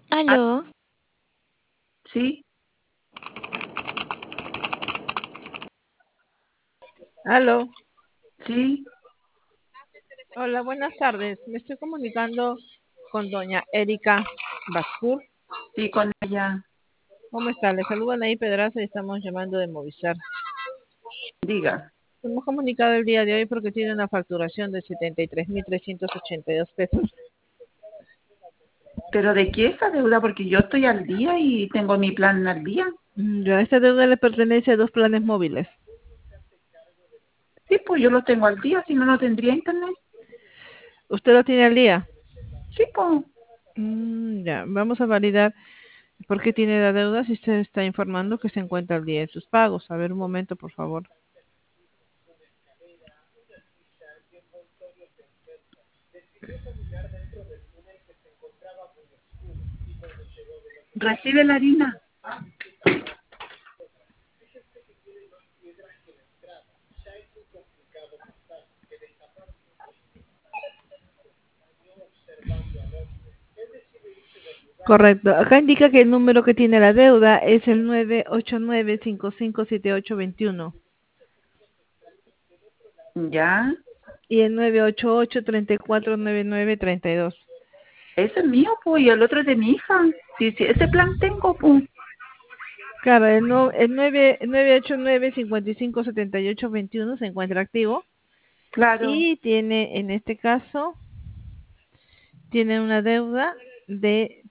Ah, Aló, sí, Aló, sí, hola, buenas tardes. Me estoy comunicando con doña Erika Bascur. sí, con ella. ¿Cómo está? Le saludan ahí Pedraza y estamos llamando de Movistar. Diga. Hemos comunicado el día de hoy porque tiene una facturación de 73.382 pesos. ¿Pero de qué esa deuda? Porque yo estoy al día y tengo mi plan al día. Ya, esta deuda le pertenece a dos planes móviles. Sí, pues yo lo tengo al día, si no, no tendría internet. ¿Usted lo tiene al día? Sí, pues. Ya, vamos a validar por qué tiene la deuda si usted está informando que se encuentra al día en sus pagos. A ver, un momento, por favor. Recibe la harina. Correcto. Acá indica que el número que tiene la deuda es el 989557821 Ya. y el 988-349932. Ese es mío, pues, y el otro es de mi hija. Sí, sí, ese plan tengo, pues. Claro, el 989-557821 se encuentra activo Claro. y tiene, en este caso, tiene una deuda de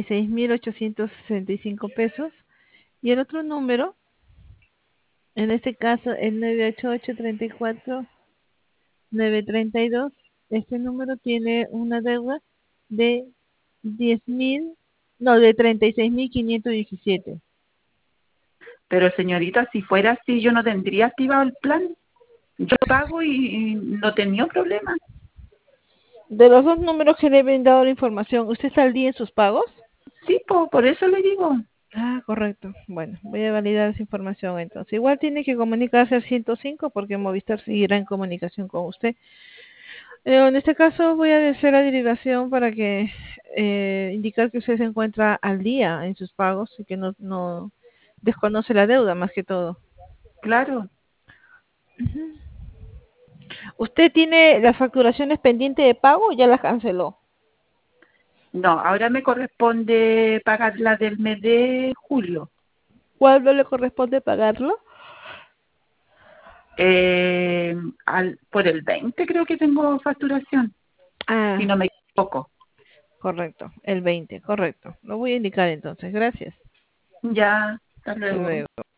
36.865 pesos y el otro número, en este caso, el 988-349932, este número tiene una deuda de 10.000, no, de 36.517. Pero señorita, si fuera así, yo no tendría activado el plan. Yo pago y no tenía problema. De los dos números que le he brindado la información, ¿usted está al día en sus pagos? Sí, pues, por eso le digo. Ah, correcto. Bueno, voy a validar esa información entonces. Igual tiene que comunicarse al 105 porque Movistar seguirá en comunicación con usted. En este caso voy a hacer la derivación para que indicar que usted se encuentra al día en sus pagos y que no desconoce la deuda más que todo. Claro. Ujú. ¿Usted tiene las facturaciones pendientes de pago o ya las canceló? No, ahora me corresponde pagar la del mes de julio. ¿Cuándo le corresponde pagarlo? Por el 20 creo que tengo facturación, si Ah, no me equivoco. correcto, el 20, correcto. Lo voy a indicar entonces. Gracias. Ya, hasta Hasta luego. luego.